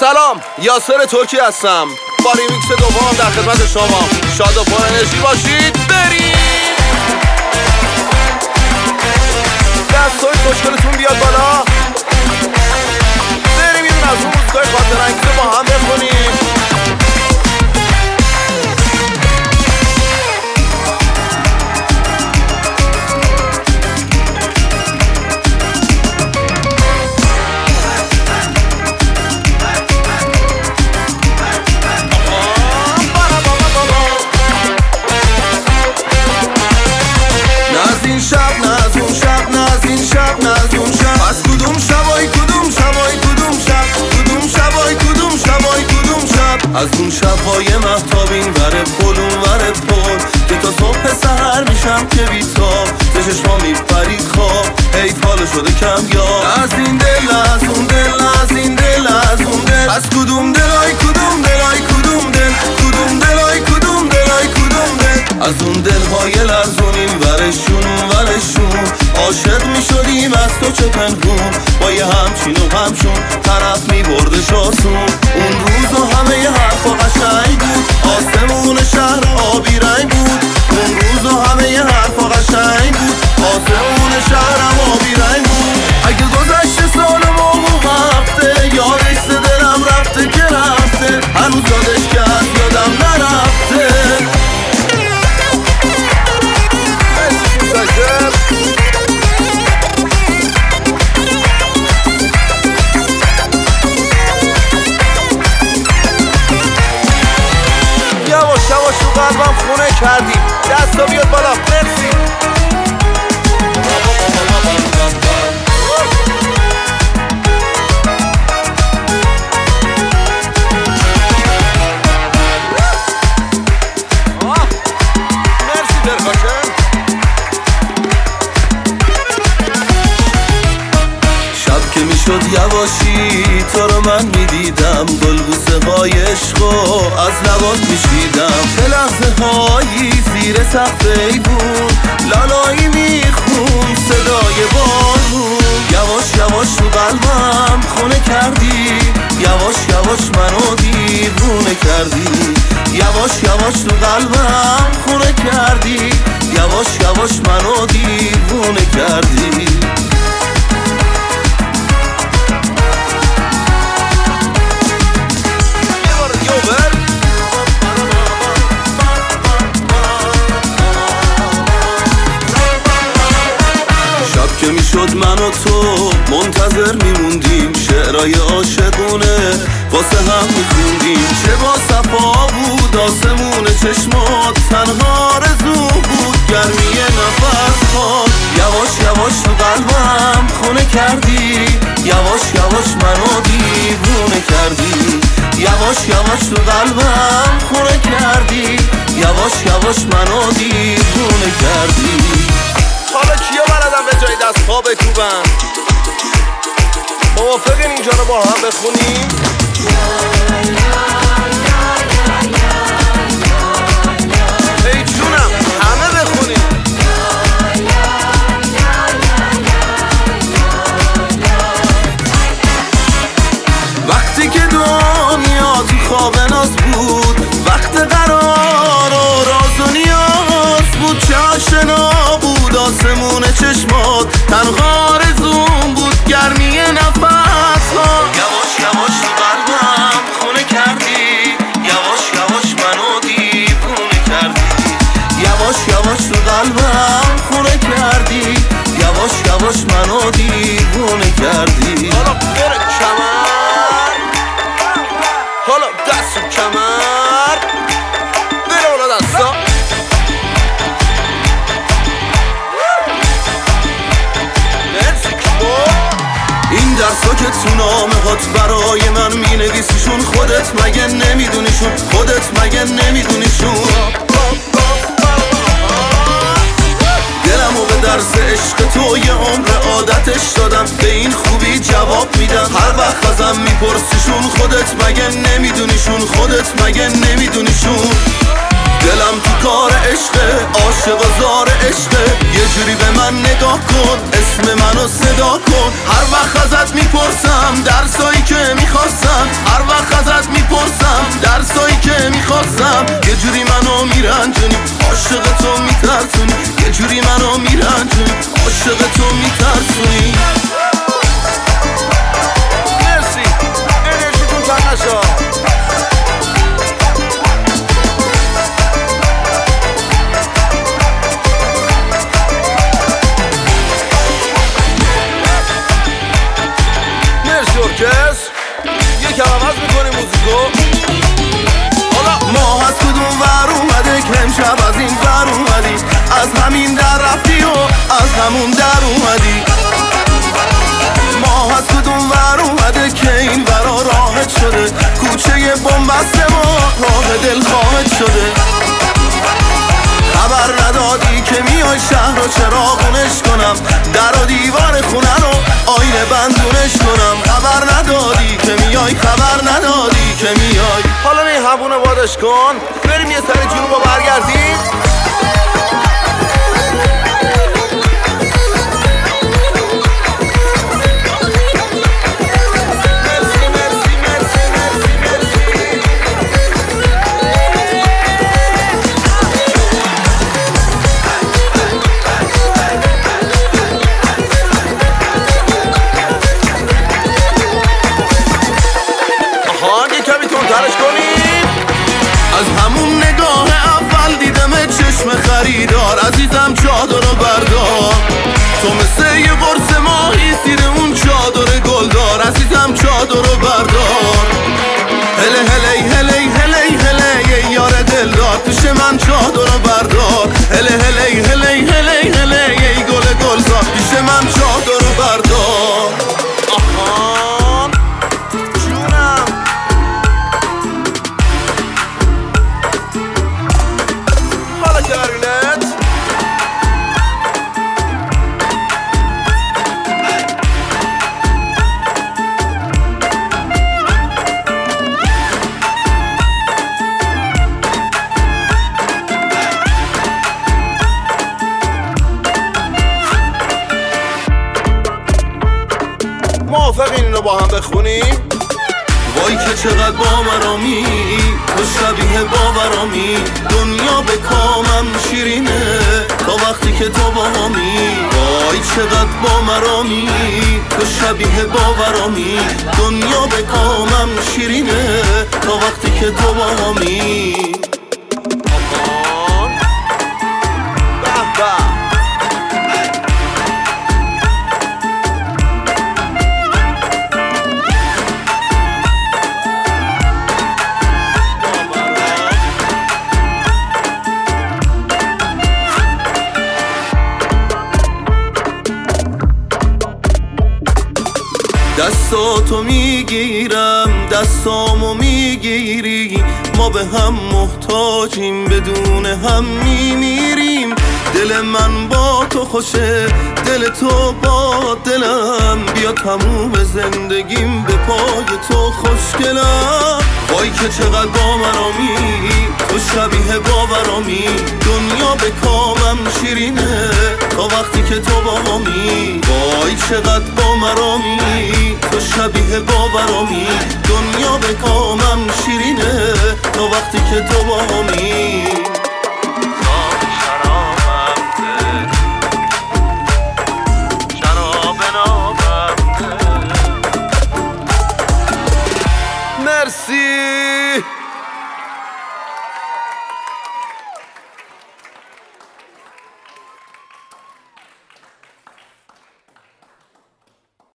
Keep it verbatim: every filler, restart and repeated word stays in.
سلام، یاسر ترکی هستم با ریمیکس دوم در خدمت شما. شاد و پر انرژی باشید. بریم دستای خوشگلتون بیاد بالا. بریم یه دون از اون موزیکای خاطر انگیز با هم بخونیم. از اون شب‌های مهتابین وره پل اون وره پل که تا صبح سحر میشم که بیتاب به چشما میپرید خواب حیف حالا شده کم یاد. از این دل از اون دل از این دل از اون دل از کدوم دلای کدوم دلای کدوم دل کدوم دلای کدوم دلای کدوم دل از اون دلهای لرزون این ورشون اون ورشون عاشق میشدیم از تو چه پنهون با یه همچین و همشون طرف میبردش آسون. اون روز و همه یه حرفا قشنگ بود آسمون شهر آبی رنگ بود. اون روز و همه یه حرفا قشنگ بود آسمون شهرم آبی رنگ بود. اگه گذشته سال و موقع هفته یادش دلم رفته که رفته هنوز یادش کرد یادم نرفته. یواش یواش تو قلبم خونه کردی دستا بیاد بالا. مرسی. مرسی درخاشن. شب که میشد یواشی تو رو من میدیدم گلبوسه های عشق از لبات میشیدم. چه لحظه هایی زیر سقف ایوون لالایی میخون صدای بارون. یواش یواش تو قلبم خونه کردی یواش یواش منو دیوونه کردی. یواش یواش تو قلبم خونه کردی یواش یواش منو دیوونه کردی. که میشد من و تو منتظر میموندیم شعرهای عاشقونه واسه هم میخوندیم. چه با صفا بود آسمون چشمات تنها رزو بود گرمی نفس ها. یواش یواش تو قلبم خونه کردی یواش یواش منو دیوونه کردی. یواش یواش تو قلبم خونه کردی یواش یواش منو دیوونه کردی. حالا کیا بلدن به جای دست ها بکوبن؟ موافقین اینجا رو با هم بخونیم؟ ای جونم همه بخونیم. وقتی که دنیا تو خواب ناز بود وقت قرار و راز و نیاز بود چه آشنا بود آسمون چشمات تنها رزون بود گرمی نفس ها. یواش یواش تو قلبم خونه کردی یواش یواش منو دیوونه کردی. یواش یواش تو قلبم خونه کردی یواش یواش منو دیوونه کردی. حالا بره کمر حالا دست و کمر بره اونا دستا. این درسا که تو نامه هات برای من مینویسیشون خودت مگه نمیدونیشون خودت مگه نمیدونیشون. دلمو به درس عشق تو یه عمر عادتش دادم به این خوبی جواب میدم هر وقت ازم میپرسیشون خودت مگه نمیدونیشون خودت مگه نمیدونیشون. دلم تو کار عشقه عاشق و زار عشقه یه جوری به من نگاه کن، اسم منو صدا کن. هر وقت ازت میپرسم درسایی که میخواستم، هر وقت ازت میپرسم درسایی که میخواستم. یه جوری منو میرنجونی، عاشق تو میترسونی. یه جوری منو میرنجونی، عاشق تو میترسونی. مرسی، انرژیتون کم نشد. یکم عوض میکنیم موزیکو. حالا ماه از کدوم ور اومده که امشب از این ور اومدی، از همین در رفتی و از همون در اومدی. ماه از کدوم ور اومده که این ورا راحت شده، کوچه بنبسته ما راه دل خواهد شده. خبر ندادی که میای شهر و چراغونش کنم، در و دیوار خونه رو آینه بندونش کنم. خبر ندادی که میای، خبر ندادی که میای. حالا این همونه بادش کن، بریم یه سری جنوبا برگردیم. از همون نگاه اول دیدم چشم خریدار، عزیزم چادر رو بردار. تو مثل یه قرص ماهی زیر اون چادر گلدار، عزیزم چادر رو بردار. هله هله هله هله هله یار دلدار، پیش من چادر رو بردار. هله هله هله هله هله ای گل گلزار، پیش من چادر رو بردار. آهان جونم، حالا کلارینت. موافقین اینو با هم بخونیم؟ وای که چقدر باورامی، تو شبیه باورامی. دنیا به کامم شیرینه تا وقتی که تو با همی. وای چقدر بامرامی، تو شبیه باورامی. دنیا به کامم شیرینه تا وقتی که تو با همی. آهان به به. دستاتو میگیرم دستامو میگیری، ما به هم محتاجیم بدون هم میمیریم. دل من با تو خوشه، دل تو با دلم. بیا تموم زندگیم به پای تو خوشگلم. وای که چقدر باورامی، تو شبیه باورامی. دنیا به کامم شیرینه تا وقتی که تو با همی. وای چقدر بامرامی، تو شبیه باورامی. دنیا به کامم شیرینه تا وقتی که تو با همی.